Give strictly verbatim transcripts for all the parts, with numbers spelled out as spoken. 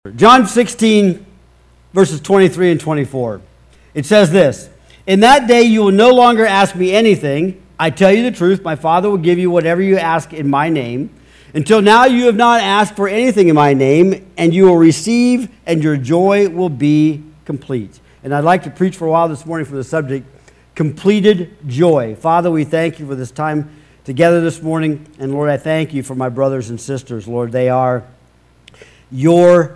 John sixteen, verses twenty-three and twenty-four. It says this, "In that day you will no longer ask me anything. I tell you the truth, my Father will give you whatever you ask in my name. Until now you have not asked for anything in my name, and you will receive, and your joy will be complete." And I'd like to preach for a while this morning from the subject, completed joy. Father, we thank you for this time together this morning. And Lord, I thank you for my brothers and sisters. Lord, they are your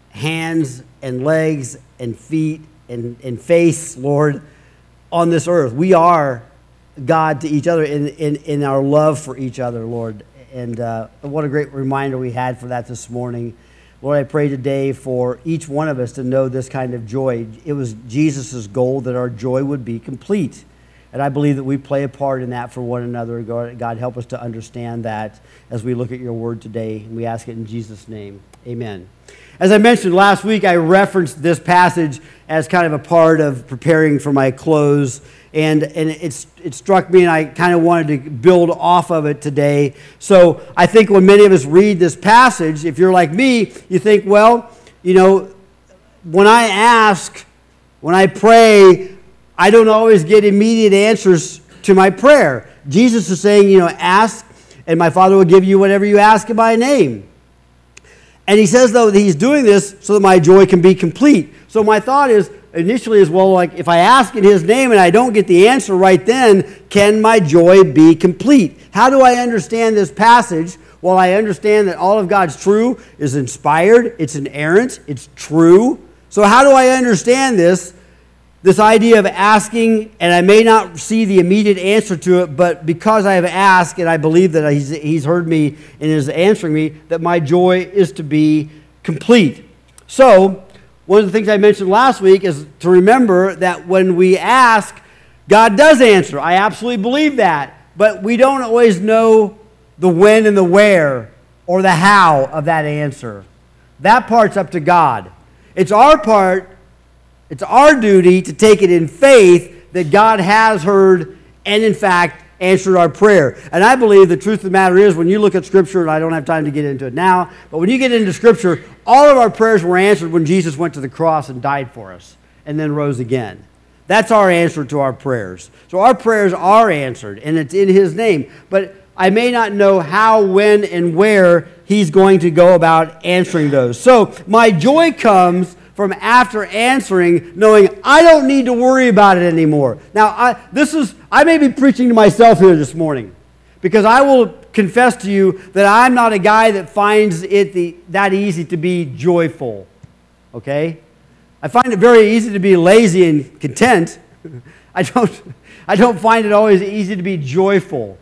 hands and legs and feet and, and face, Lord, on this earth. We are God to each other in, in, in our love for each other, Lord. And uh, what a great reminder we had for that this morning. Lord, I pray today for each one of us to know this kind of joy. It was Jesus' goal that our joy would be complete. And I believe that we play a part in that for one another. God, God, help us to understand that as we look at your word today. And we ask it in Jesus' name. Amen. As I mentioned last week, I referenced this passage as kind of a part of preparing for my close. And, and it's, it struck me, and I kind of wanted to build off of it today. So I think when many of us read this passage, if you're like me, you think, well, you know, when I ask, when I pray, I don't always get immediate answers to my prayer. Jesus is saying, you know, ask, and my Father will give you whatever you ask in my name. And he says, though, that he's doing this so that my joy can be complete. So my thought is, initially is, well, like, if I ask in his name and I don't get the answer right then, can my joy be complete? How do I understand this passage? Well, I understand that all of God's true is inspired, it's inerrant, it's true. So how do I understand this? This idea of asking, and I may not see the immediate answer to it, but because I have asked, and I believe that he's, he's heard me and is answering me, that my joy is to be complete. So, one of the things I mentioned last week is to remember that when we ask, God does answer. I absolutely believe that. But we don't always know the when and the where or the how of that answer. That part's up to God. It's our part, it's our duty to take it in faith that God has heard and, in fact, answered our prayer. And I believe the truth of the matter is, when you look at Scripture, and I don't have time to get into it now, but when you get into Scripture, all of our prayers were answered when Jesus went to the cross and died for us and then rose again. That's our answer to our prayers. So our prayers are answered, and it's in his name. But I may not know how, when, and where he's going to go about answering those. So my joy comes from after answering, knowing I don't need to worry about it anymore. Now, I, this is I may be preaching to myself here this morning, because I will confess to you that I'm not a guy that finds it the, that easy to be joyful, okay? I find it very easy to be lazy and content. I don't, I don't find it always easy to be joyful.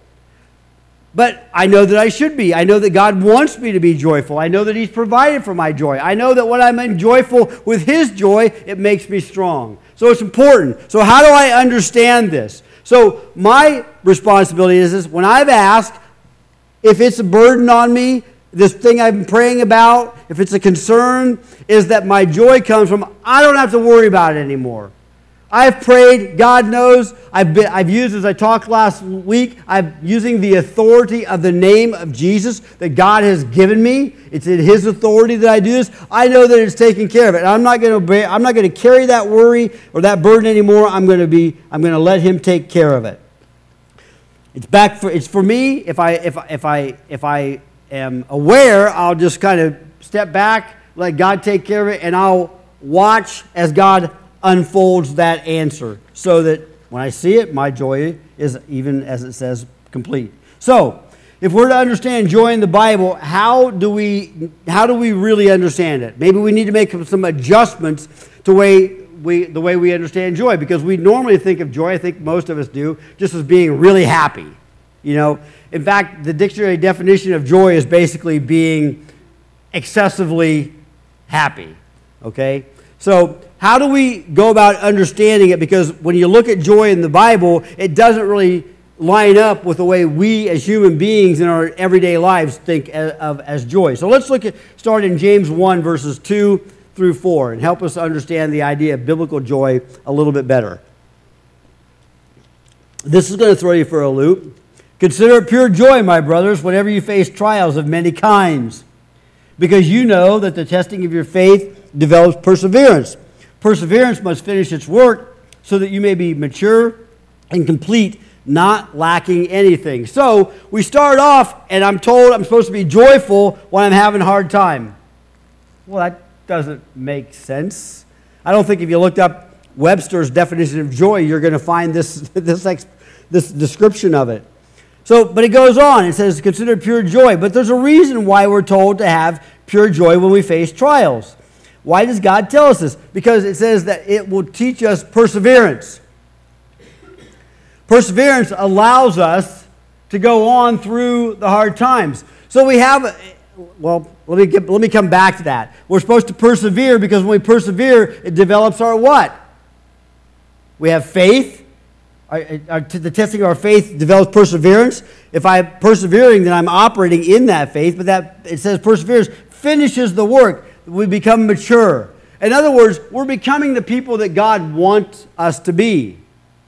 But I know that I should be. I know that God wants me to be joyful. I know that he's provided for my joy. I know that when I'm joyful with his joy, it makes me strong. So it's important. So how do I understand this? So my responsibility is this: when I've asked, if it's a burden on me, this thing I've been praying about, if it's a concern, is that my joy comes from, I don't have to worry about it anymore. I've prayed, God knows, I've, been, I've used, as I talked last week, I'm using the authority of the name of Jesus that God has given me. It's in his authority that I do this. I know that it's taken care of it. And I'm not going to I'm not going to carry that worry or that burden anymore. I'm going to be I'm going to let him take care of it. It's back for it's for me. If I if if I if I am aware, I'll just kind of step back, let God take care of it, and I'll watch as God unfolds that answer, so that when I see it, my joy is, even as it says, complete. So, if we're to understand joy in the Bible, how do we how do we really understand it? Maybe we need to make some adjustments to way we the way we understand joy, because we normally think of joy, I think most of us do, just as being really happy. You know, in fact, the dictionary definition of joy is basically being excessively happy. Okay? So, how do we go about understanding it? Because when you look at joy in the Bible, it doesn't really line up with the way we as human beings in our everyday lives think of as joy. So let's look at start in James one, verses two through four, and help us understand the idea of biblical joy a little bit better. This is going to throw you for a loop. "Consider it pure joy, my brothers, whenever you face trials of many kinds, because you know that the testing of your faith develops perseverance. Perseverance must finish its work so that you may be mature and complete, not lacking anything. So we start off, and I'm told I'm supposed to be joyful when I'm having a hard time. Well, that doesn't make sense. I don't think if you looked up Webster's definition of joy, you're going to find this this ex, this description of it. So, but it goes on. It says, consider pure joy. But there's a reason why we're told to have pure joy when we face trials. Why does God tell us this? Because it says that it will teach us perseverance. Perseverance allows us to go on through the hard times. So we have, well, let me get, let me come back to that. We're supposed to persevere because when we persevere, it develops our what? We have faith. Our, our, the testing of our faith develops perseverance. If I'm persevering, then I'm operating in that faith. But that it says perseverance finishes the work. We become mature. In other words, we're becoming the people that God wants us to be.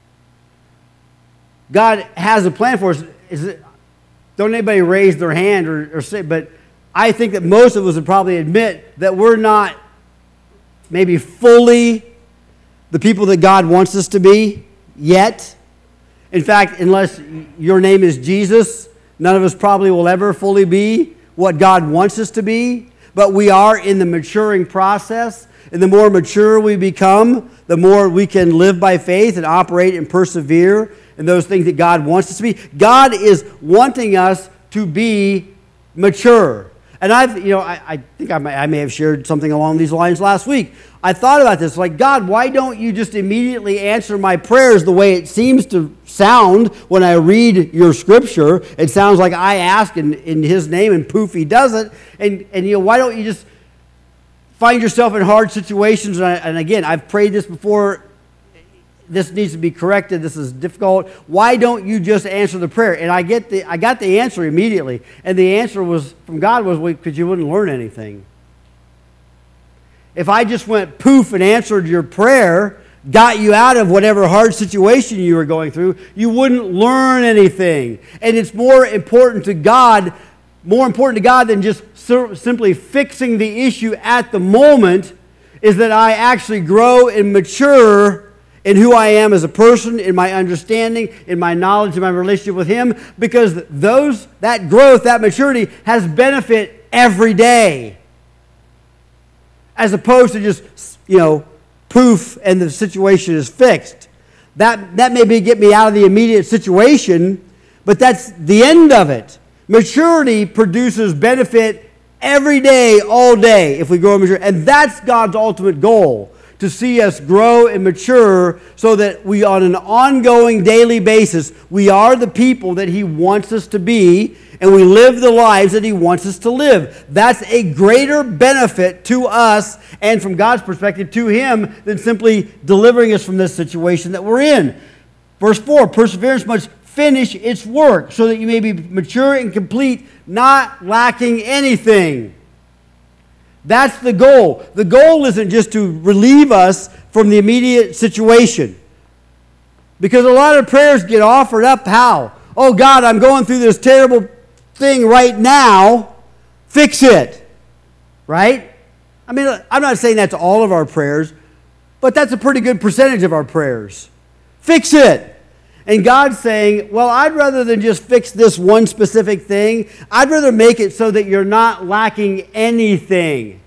God has a plan for us. Is it, don't anybody raise their hand or, or say, but I think that most of us would probably admit that we're not maybe fully the people that God wants us to be yet. In fact, unless your name is Jesus, none of us probably will ever fully be what God wants us to be. But we are in the maturing process. And the more mature we become, the more we can live by faith and operate and persevere in those things that God wants us to be. God is wanting us to be mature. And I've, you know, I, I think I may, I may have shared something along these lines last week. I thought about this, like, God, why don't you just immediately answer my prayers the way it seems to sound when I read your scripture? It sounds like I ask in, in his name and poof, he does it. And, and, you know, why don't you just find yourself in hard situations? And, I, and again, I've prayed this before. This needs to be corrected. This is difficult. Why don't you just answer the prayer? And I get the I got the answer immediately. And the answer was from God was because you wouldn't learn anything. If I just went poof and answered your prayer, got you out of whatever hard situation you were going through, you wouldn't learn anything. And it's more important to God, more important to God than just simply fixing the issue at the moment, is that I actually grow and mature in who I am as a person, in my understanding, in my knowledge, in my relationship with him, because those that growth, that maturity has benefit every day, as opposed to just, you know, poof and the situation is fixed. That that may be get me out of the immediate situation, but that's the end of it. Maturity produces benefit every day, all day, if we grow and mature, and that's God's ultimate goal. To see us grow and mature so that we, on an ongoing daily basis, we are the people that he wants us to be, and we live the lives that he wants us to live. That's a greater benefit to us and from God's perspective to him than simply delivering us from this situation that we're in. Verse four, perseverance must finish its work so that you may be mature and complete, not lacking anything. That's the goal. The goal isn't just to relieve us from the immediate situation. Because a lot of prayers get offered up how? Oh God, I'm going through this terrible thing right now. Fix it. Right? I mean, I'm not saying that's all of our prayers, but that's a pretty good percentage of our prayers. Fix it. And God's saying, well, I'd rather than just fix this one specific thing, I'd rather make it so that you're not lacking anything.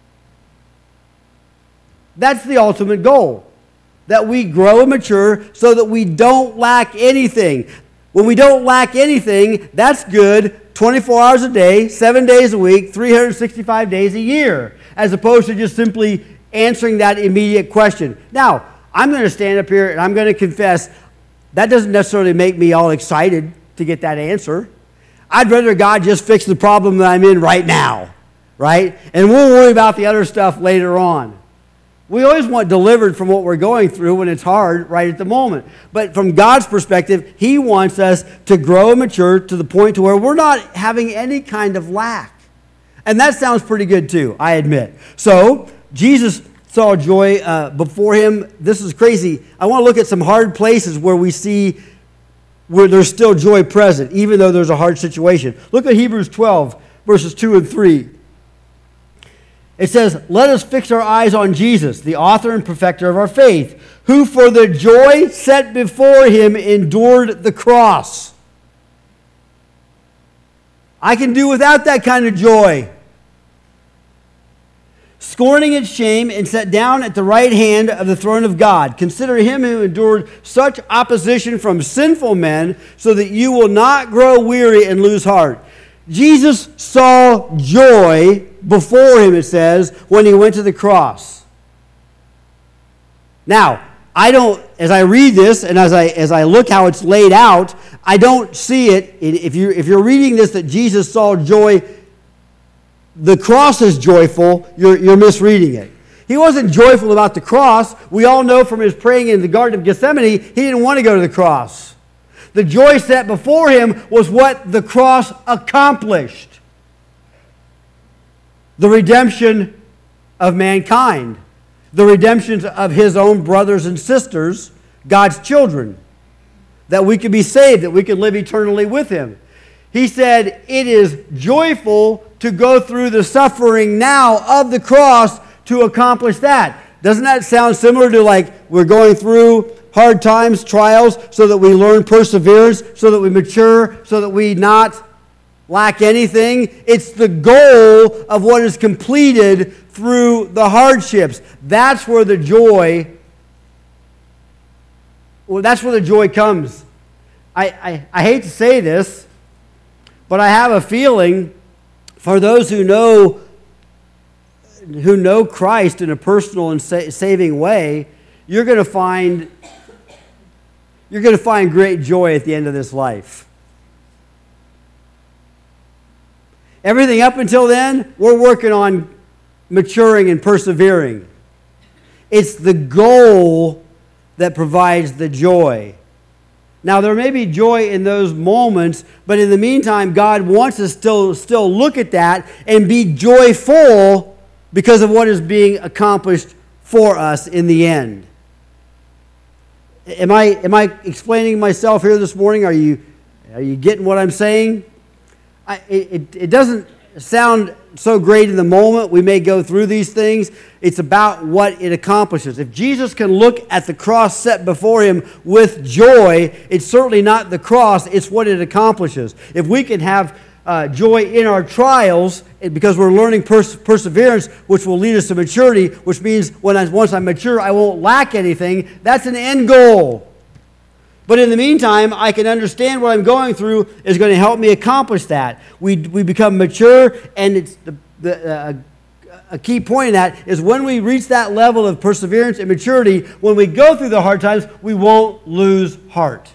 That's the ultimate goal. That we grow and mature so that we don't lack anything. When we don't lack anything, that's good twenty-four hours a day, seven days a week, three hundred sixty-five days a year, as opposed to just simply answering that immediate question. Now, I'm going to stand up here and I'm going to confess, that doesn't necessarily make me all excited to get that answer. I'd rather God just fix the problem that I'm in right now, right? And we'll worry about the other stuff later on. We always want delivered from what we're going through when it's hard right at the moment. But from God's perspective, he wants us to grow and mature to the point to where we're not having any kind of lack. And that sounds pretty good too, I admit. So, Jesus saw joy uh, before him. This is crazy. I want to look at some hard places where we see where there's still joy present, even though there's a hard situation. Look at Hebrews twelve, verses two and three. It says, let us fix our eyes on Jesus, the author and perfecter of our faith, who for the joy set before him endured the cross. I can do without that kind of joy. Scorning its shame, and sat down at the right hand of the throne of God. Consider him who endured such opposition from sinful men, so that you will not grow weary and lose heart. Jesus saw joy before him, it says, when he went to the cross. Now, I don't, as I read this and as I as I look how it's laid out, I don't see it. If you if you're reading this that Jesus saw joy, the cross is joyful, you're, you're misreading it. He wasn't joyful about the cross. We all know from his praying in the Garden of Gethsemane, he didn't want to go to the cross. The joy set before him was what the cross accomplished. The redemption of mankind. The redemption of his own brothers and sisters, God's children. That we could be saved, that we could live eternally with him. He said, it is joyful to go through the suffering now of the cross to accomplish that. Doesn't that sound similar to like we're going through hard times, trials, so that we learn perseverance, so that we mature, so that we not lack anything? It's the goal of what is completed through the hardships. That's where the joy, well, that's where the joy comes. I, I, I hate to say this, but I have a feeling for those who know who know Christ in a personal and sa- saving way, you're going to find you're going to find great joy at the end of this life. Everything up until then, we're working on maturing and persevering. It's the goal that provides the joy. Now, there may be joy in those moments, but in the meantime, God wants us to still, still look at that and be joyful because of what is being accomplished for us in the end. Am I, am I explaining myself here this morning? Are you, are you getting what I'm saying? I, it, it doesn't sound so great in the moment. We may go through these things. It's about what it accomplishes. If Jesus can look at the cross set before him with joy, it's certainly not the cross, it's what it accomplishes. If we can have uh, joy in our trials, because we're learning pers- perseverance, which will lead us to maturity, which means when I, once I'm mature, I won't lack anything, that's an end goal. But in the meantime, I can understand what I'm going through is going to help me accomplish that. We we become mature, and it's the, the uh, a key point in that is when we reach that level of perseverance and maturity, when we go through the hard times, we won't lose heart.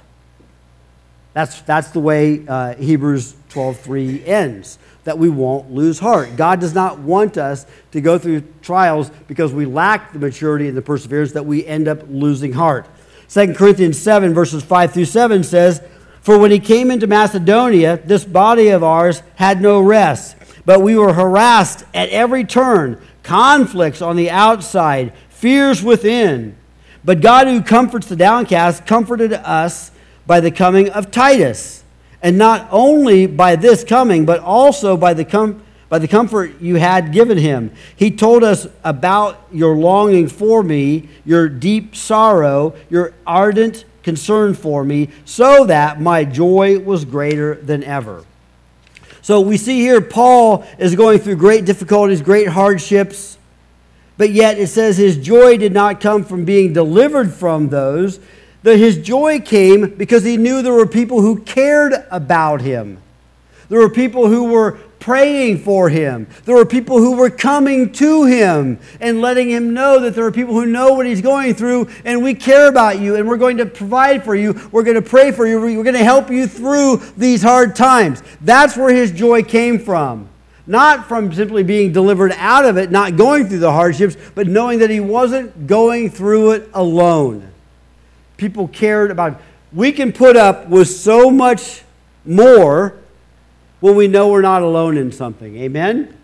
That's that's the way uh, Hebrews twelve three ends, that we won't lose heart. God does not want us to go through trials because we lack the maturity and the perseverance that we end up losing heart. Second Corinthians seven, verses five through seven says, for when he came into Macedonia, this body of ours had no rest, but we were harassed at every turn, conflicts on the outside, fears within. But God, who comforts the downcast, comforted us by the coming of Titus. And not only by this coming, but also by the com- by the comfort you had given him. He told us about your longing for me, your deep sorrow, your ardent concern for me, so that my joy was greater than ever. So we see here Paul is going through great difficulties, great hardships, but yet it says his joy did not come from being delivered from those. That his joy came because he knew there were people who cared about him. There were people who were praying for him. There were people who were coming to him and letting him know that there are people who know what he's going through, and we care about you, and we're going to provide for you. We're going to pray for you. We're going to help you through these hard times. That's where his joy came from. Not from simply being delivered out of it, not going through the hardships, but knowing that he wasn't going through it alone. People cared about. We can put up with so much more when we know we're not alone in something. Amen?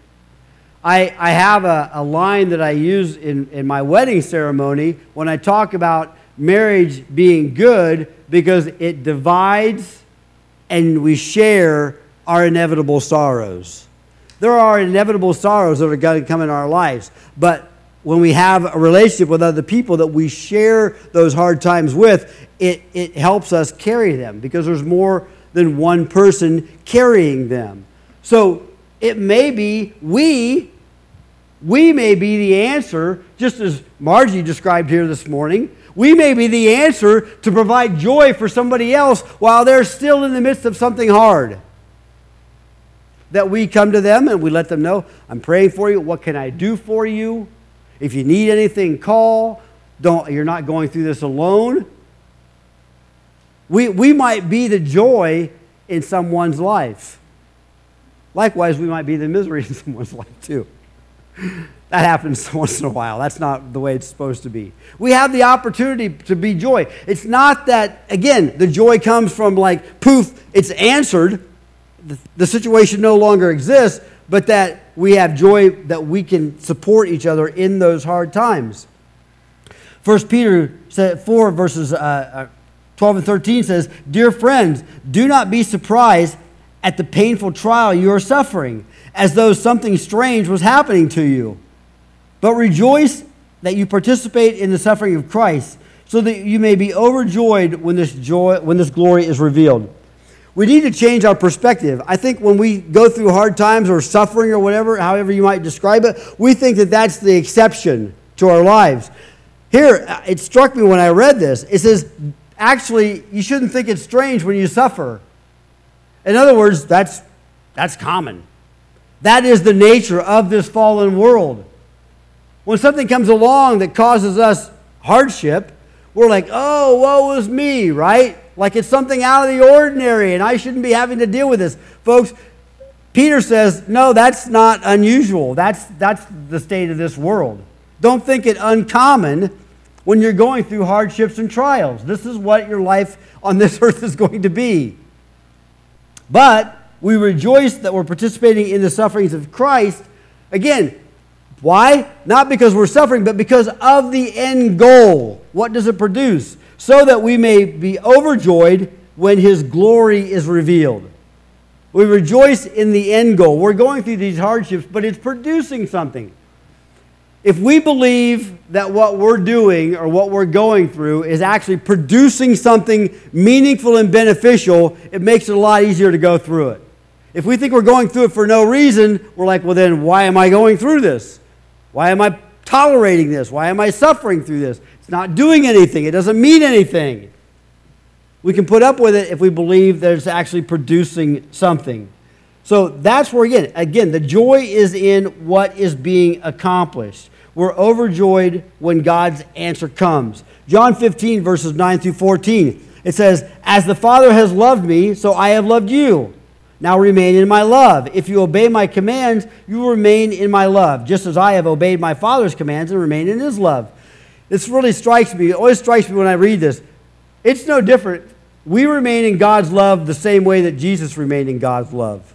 I, I have a, a line that I use in, in my wedding ceremony when I talk about marriage being good because it divides and we share our inevitable sorrows. There are inevitable sorrows that are going to come in our lives. But when we have a relationship with other people that we share those hard times with, it, it helps us carry them because there's more than one person carrying them. So it may be we, we may be the answer, just as Margie described here this morning. We may be the answer to provide joy for somebody else while they're still in the midst of something hard. That we come to them and we let them know, I'm praying for you. What can I do for you? If you need anything, call. Don't, you're not going through this alone. We, we might be the joy in someone's life. Likewise, we might be the misery in someone's life too. That happens once in a while. That's not the way it's supposed to be. We have the opportunity to be joy. It's not that, again, the joy comes from like, poof, it's answered. The, the situation no longer exists, but that we have joy that we can support each other in those hard times. First Peter four, verses uh, twelve and thirteen says, Dear friends, do not be surprised at the painful trial you are suffering, as though something strange was happening to you. But rejoice that you participate in the suffering of Christ, so that you may be overjoyed when this joy, when this glory is revealed. We need to change our perspective. I think when we go through hard times or suffering or whatever, however you might describe it, we think that that's the exception to our lives. Here, it struck me when I read this. It says, actually, you shouldn't think it's strange when you suffer. In other words, that's, that's common. That is the nature of this fallen world. When something comes along that causes us hardship, we're like, oh, woe is me, right? Like it's something out of the ordinary and I shouldn't be having to deal with this. Folks, Peter says, no, that's not unusual. That's, that's the state of this world. Don't think it uncommon when you're going through hardships and trials. This is what your life on this earth is going to be. But we rejoice that we're participating in the sufferings of Christ. Again, why? Not because we're suffering, but because of the end goal. What does it produce? So that we may be overjoyed when His glory is revealed. We rejoice in the end goal. We're going through these hardships, but it's producing something. If we believe that what we're doing or what we're going through is actually producing something meaningful and beneficial, it makes it a lot easier to go through it. If we think we're going through it for no reason, we're like, well then, why am I going through this? Why am I tolerating this? Why am I suffering through this? It's not doing anything. It doesn't mean anything. We can put up with it if we believe that it's actually producing something. So that's where, again, again, the joy is in what is being accomplished. We're overjoyed when God's answer comes. John fifteen, verses nine through fourteen, it says, As the Father has loved me, so I have loved you. Now remain in my love. If you obey my commands, you will remain in my love, just as I have obeyed my Father's commands and remain in His love. This really strikes me. It always strikes me when I read this. It's no different. We remain in God's love the same way that Jesus remained in God's love.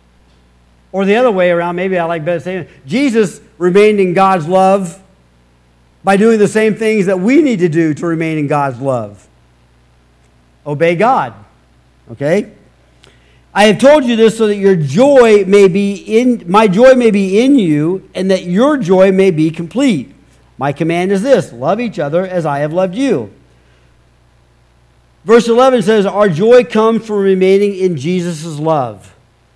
Or the other way around, maybe I like better saying, Jesus remained in God's love by doing the same things that we need to do to remain in God's love. Obey God. Okay? I have told you this so that your joy may be in, my joy may be in you, and that your joy may be complete. My command is this, love each other as I have loved you. Verse eleven says, our joy comes from remaining in Jesus' love.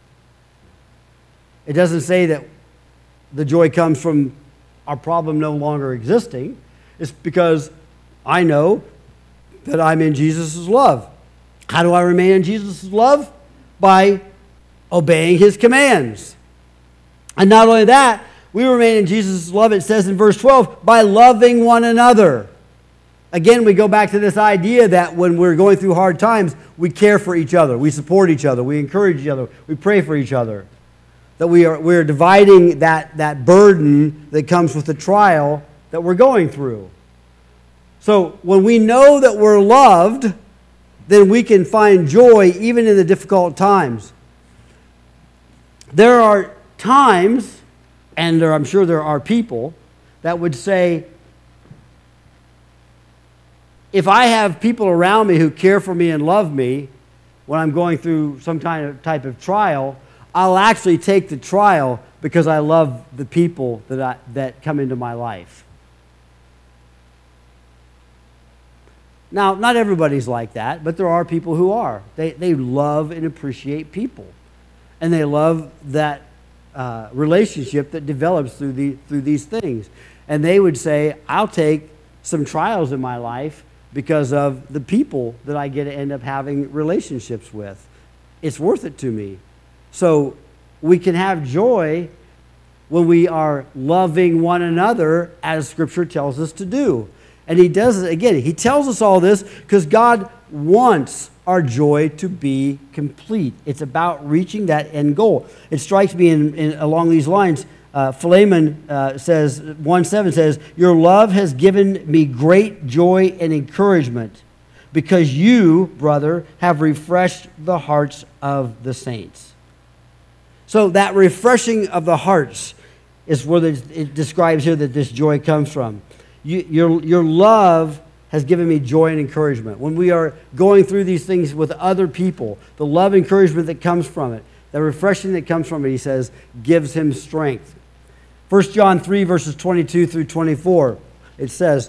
It doesn't say that the joy comes from our problem no longer existing. It's because I know that I'm in Jesus' love. How do I remain in Jesus' love? By obeying His commands. And not only that, we remain in Jesus' love, it says in verse twelve, by loving one another. Again, we go back to this idea that when we're going through hard times, we care for each other, we support each other, we encourage each other, we pray for each other. That we are we're dividing that, that burden that comes with the trial that we're going through. So when we know that we're loved, then we can find joy even in the difficult times. There are times, and there, I'm sure there are people, that would say, if I have people around me who care for me and love me when I'm going through some kind of type of trial, I'll actually take the trial because I love the people that, I, that come into my life. Now, not everybody's like that, but there are people who are. They, they love and appreciate people. And they love that uh, relationship that develops through, the, through these things. And they would say, I'll take some trials in my life because of the people that I get to end up having relationships with. It's worth it to me. So we can have joy when we are loving one another as Scripture tells us to do. And he does it, again, he tells us all this because God wants our joy to be complete. It's about reaching that end goal. It strikes me in, in along these lines. Uh, Philemon uh, says, one seven says, your love has given me great joy and encouragement because you, brother, have refreshed the hearts of the saints. So that refreshing of the hearts is where it describes here that this joy comes from. You, your, your love has given me joy and encouragement. When we are going through these things with other people, the love and encouragement that comes from it, the refreshing that comes from it, he says, gives him strength. First John three, verses twenty-two through twenty-four, it says,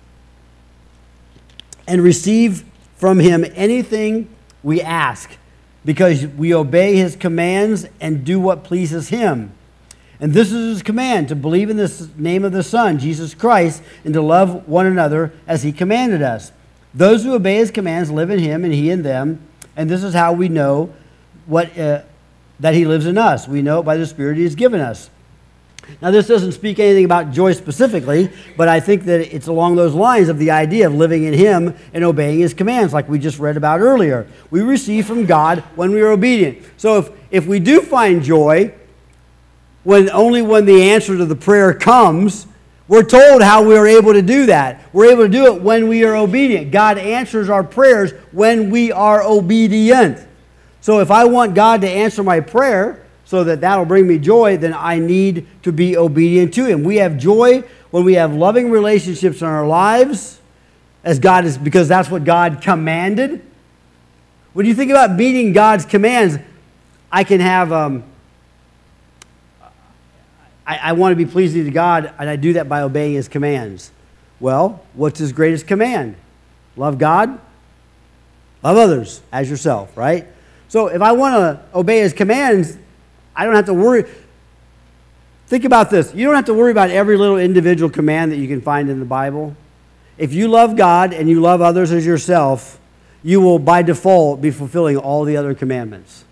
and receive from him anything we ask, because we obey his commands and do what pleases him. And this is his command, to believe in the name of the Son, Jesus Christ, and to love one another as he commanded us. Those who obey his commands live in him and he in them. And this is how we know what uh, that he lives in us. We know it by the Spirit he has given us. Now, this doesn't speak anything about joy specifically, but I think that it's along those lines of the idea of living in him and obeying his commands, like we just read about earlier. We receive from God when we are obedient. So if, if we do find joy, when only when the answer to the prayer comes, we're told how we are able to do that. We're able to do it when we are obedient. God answers our prayers when we are obedient. So if I want God to answer my prayer so that that'll bring me joy, then I need to be obedient to him. We have joy when we have loving relationships in our lives, as God is, because that's what God commanded. When you think about meeting God's commands, I can have... Um, I, I want to be pleasing to God, and I do that by obeying his commands. Well, what's his greatest command? Love God, love others as yourself, right? So if I want to obey his commands, I don't have to worry. Think about this. You don't have to worry about every little individual command that you can find in the Bible. If you love God and you love others as yourself, you will by default be fulfilling all the other commandments.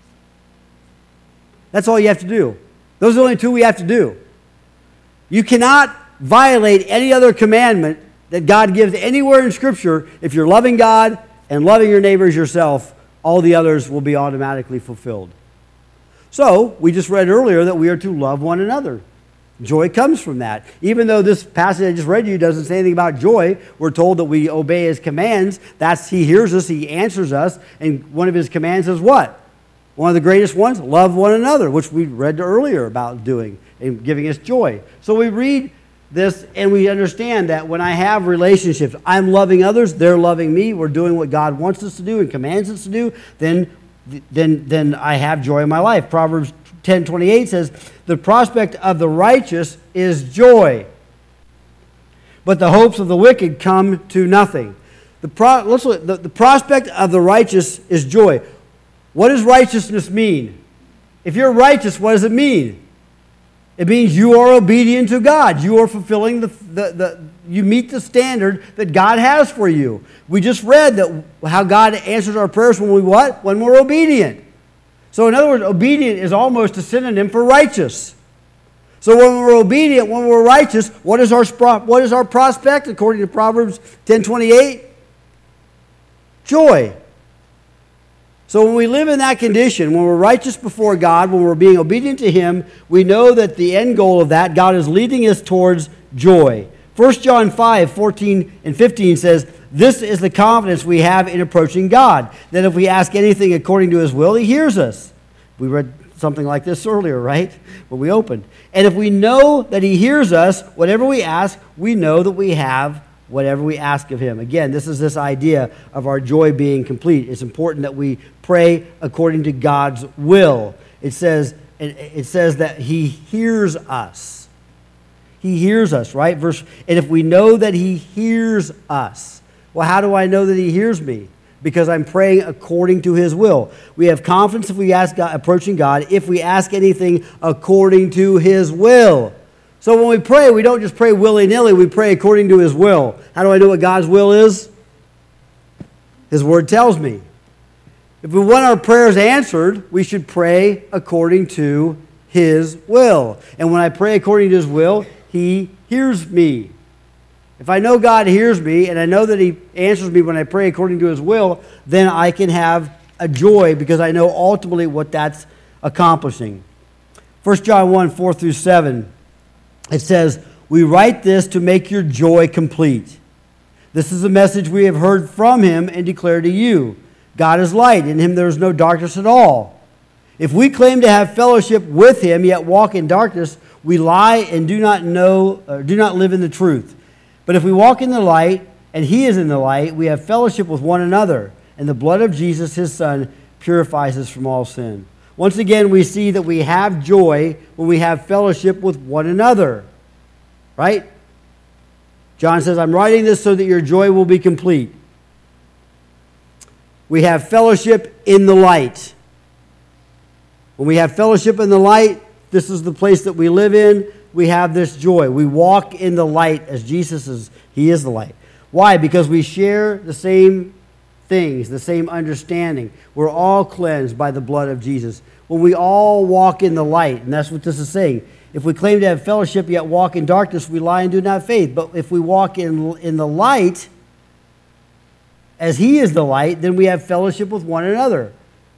That's all you have to do. Those are the only two we have to do. You cannot violate any other commandment that God gives anywhere in Scripture. If you're loving God and loving your neighbors yourself, all the others will be automatically fulfilled. So, we just read earlier that we are to love one another. Joy comes from that. Even though this passage I just read to you doesn't say anything about joy, we're told that we obey his commands. That's, he hears us, he answers us, and one of his commands is what? One of the greatest ones, love one another, which we read earlier about doing and giving us joy. So we read this and we understand that when I have relationships, I'm loving others, they're loving me, we're doing what God wants us to do and commands us to do, then, then, then I have joy in my life. Proverbs ten twenty-eight says, the prospect of the righteous is joy, but the hopes of the wicked come to nothing. The, pro, let's look, the, the prospect of the righteous is joy. What does righteousness mean? If you're righteous, what does it mean? It means you are obedient to God. You are fulfilling the, the, the you meet the standard that God has for you. We just read that how God answers our prayers when we what? When we're obedient. So in other words, obedient is almost a synonym for righteous. So when we're obedient, when we're righteous, what is our what is our prospect according to Proverbs ten twenty-eight? Joy. So when we live in that condition, when we're righteous before God, when we're being obedient to him, we know that the end goal of that, God is leading us towards joy. First John five, fourteen and fifteen says, this is the confidence we have in approaching God, that if we ask anything according to his will, he hears us. We read something like this earlier, right? When we opened. And if we know that he hears us, whatever we ask, we know that we have whatever we ask of him. Again, this is this idea of our joy being complete. It's important that we pray according to God's will. It says, it, it says that he hears us. He hears us, right? Verse, and if we know that he hears us, well, how do I know that he hears me? Because I'm praying according to his will. We have confidence if we ask God, approaching God, if we ask anything according to his will. So when we pray, we don't just pray willy-nilly, we pray according to his will. How do I know what God's will is? His word tells me. If we want our prayers answered, we should pray according to his will. And when I pray according to his will, he hears me. If I know God hears me, and I know that he answers me when I pray according to his will, then I can have a joy because I know ultimately what that's accomplishing. First John one, four through seven, it says, "We write this to make your joy complete. This is the message we have heard from him and declare to you. God is light, in him there is no darkness at all. If we claim to have fellowship with him, yet walk in darkness, we lie and do not know, uh, do not live in the truth. But if we walk in the light, and he is in the light, we have fellowship with one another, and the blood of Jesus, his Son, purifies us from all sin." Once again, we see that we have joy when we have fellowship with one another. Right? John says, "I'm writing this so that your joy will be complete." We have fellowship in the light. When we have fellowship in the light, this is the place that we live in. We have this joy. We walk in the light as Jesus is. He is the light. Why? Because we share the same things, the same understanding. We're all cleansed by the blood of Jesus. When we all walk in the light, and that's what this is saying. If we claim to have fellowship yet walk in darkness, we lie and do not have faith. But if we walk in, in the light, as he is the light, then we have fellowship with one another.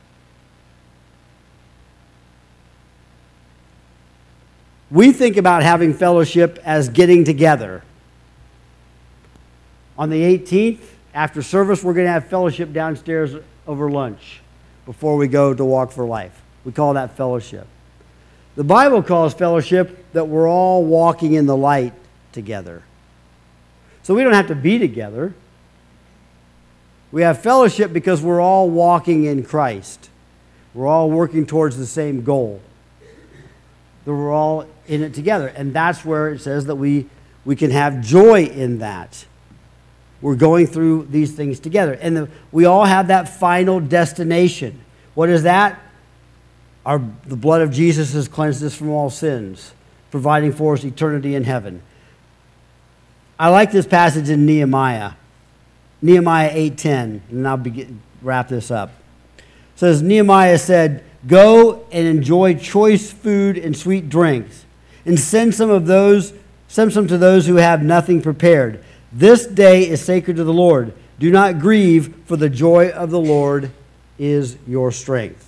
We think about having fellowship as getting together. On the eighteenth, after service, we're going to have fellowship downstairs over lunch before we go to Walk for Life. We call that fellowship. The Bible calls fellowship that we're all walking in the light together. So we don't have to be together. We have fellowship because we're all walking in Christ. We're all working towards the same goal. That we're all in it together. And that's where it says that we, we can have joy in that. We're going through these things together. And the, we all have that final destination. What is that? Our, the blood of Jesus has cleansed us from all sins, providing for us eternity in heaven. I like this passage in Nehemiah. Nehemiah eight ten, and I'll begin, wrap this up. It says, Nehemiah said, "Go and enjoy choice food and sweet drinks, and send some of those, send some to those who have nothing prepared. This day is sacred to the Lord. Do not grieve, for the joy of the Lord is your strength."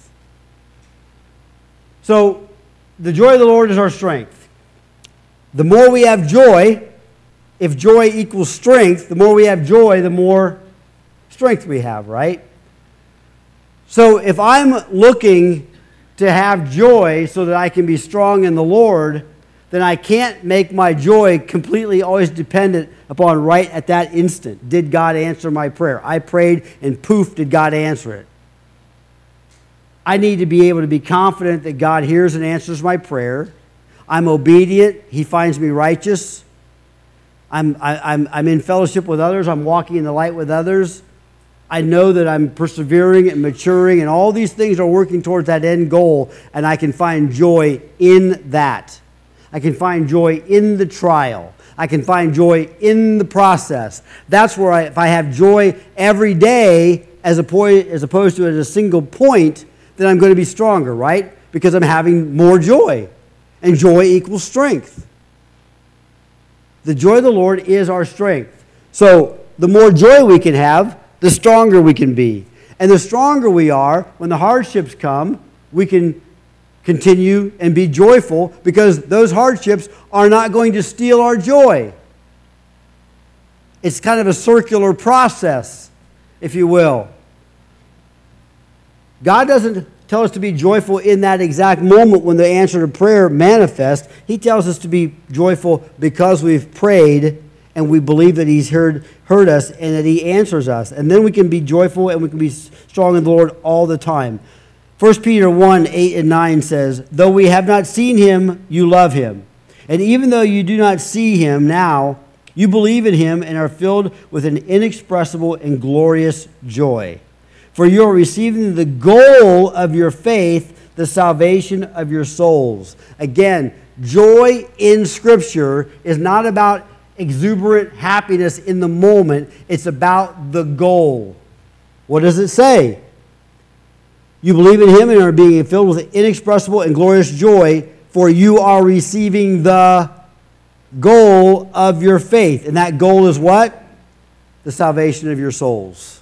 So, the joy of the Lord is our strength. The more we have joy, if joy equals strength, the more we have joy, the more strength we have, right? So, if I'm looking to have joy so that I can be strong in the Lord, then I can't make my joy completely always dependent upon right at that instant. Did God answer my prayer? I prayed and poof, did God answer it? I need to be able to be confident that God hears and answers my prayer. I'm obedient. He finds me righteous. I'm, I, I'm, I'm in fellowship with others. I'm walking in the light with others. I know that I'm persevering and maturing, and all these things are working towards that end goal, and I can find joy in that. I can find joy in the trial. I can find joy in the process. That's where I, if I have joy every day as, a point, as opposed to at a single point, then I'm going to be stronger, right? Because I'm having more joy. And joy equals strength. The joy of the Lord is our strength. So the more joy we can have, the stronger we can be. And the stronger we are, when the hardships come, we can continue and be joyful because those hardships are not going to steal our joy. It's kind of a circular process, if you will. God doesn't tell us to be joyful in that exact moment when the answer to prayer manifests. He tells us to be joyful because we've prayed and we believe that He's heard, heard us and that He answers us. And then we can be joyful and we can be strong in the Lord all the time. First Peter one, eight and nine says, though we have not seen him, you love him. And even though you do not see him now, you believe in him and are filled with an inexpressible and glorious joy. For you are receiving the goal of your faith, the salvation of your souls. Again, joy in Scripture is not about exuberant happiness in the moment. It's about the goal. What does it say? You believe in him and are being filled with inexpressible and glorious joy, for you are receiving the goal of your faith. And that goal is what? The salvation of your souls.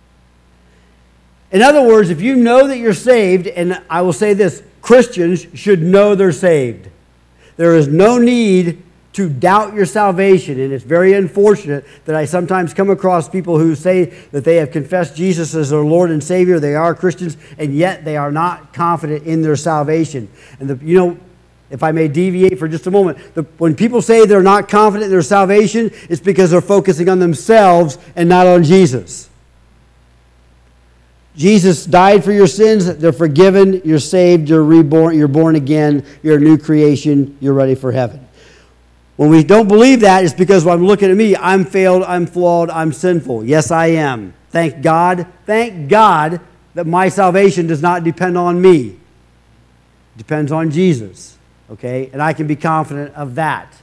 In other words, if you know that you're saved, and I will say this, Christians should know they're saved. There is no need to doubt your salvation. And it's very unfortunate that I sometimes come across people who say that they have confessed Jesus as their Lord and Savior. They are Christians, and yet they are not confident in their salvation. And the, you know, if I may deviate for just a moment, the, when people say they're not confident in their salvation, it's because they're focusing on themselves and not on Jesus. Jesus died for your sins. They're forgiven. You're saved. You're reborn. You're born again. You're a new creation. You're ready for heaven. When we don't believe that, it's because when I'm looking at me, I'm failed, I'm flawed, I'm sinful. Yes, I am. Thank God, thank God that my salvation does not depend on me. It depends on Jesus, okay? And I can be confident of that.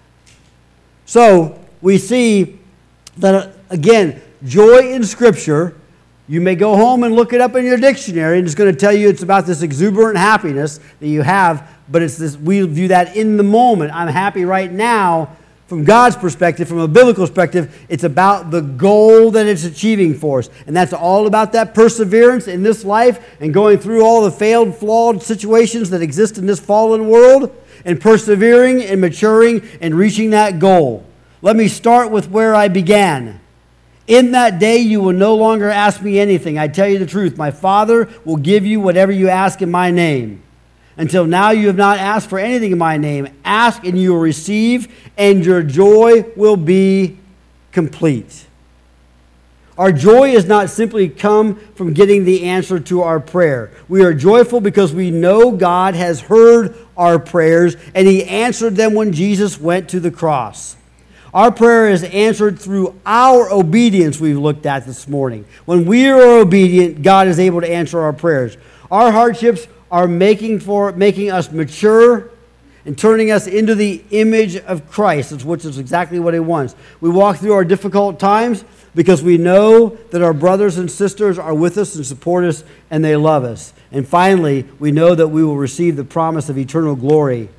So, we see that, again, joy in Scripture, you may go home and look it up in your dictionary, and it's going to tell you it's about this exuberant happiness that you have. But it's this, we view that in the moment. I'm happy right now. From God's perspective, from a biblical perspective, it's about the goal that it's achieving for us. And that's all about that perseverance in this life and going through all the failed, flawed situations that exist in this fallen world and persevering and maturing and reaching that goal. Let me start with where I began. In that day you will no longer ask me anything. I tell you the truth. My Father will give you whatever you ask in my name. Until now you have not asked for anything in my name. Ask and you will receive, and your joy will be complete. Our joy is not simply come from getting the answer to our prayer. We are joyful because we know God has heard our prayers, and He answered them when Jesus went to the cross. Our prayer is answered through our obedience we've looked at this morning. When we are obedient, God is able to answer our prayers. Our hardships are making for making us mature and turning us into the image of Christ, which is exactly what He wants. We walk through our difficult times because we know that our brothers and sisters are with us and support us, and they love us. And finally, we know that we will receive the promise of eternal glory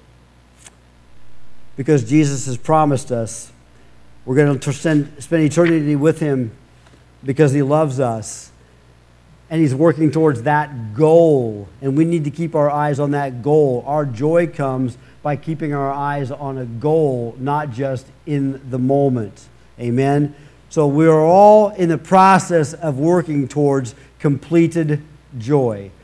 because Jesus has promised us we're going to spend eternity with Him because He loves us. And He's working towards that goal. And we need to keep our eyes on that goal. Our joy comes by keeping our eyes on a goal, not just in the moment. Amen? So we are all in the process of working towards completed joy.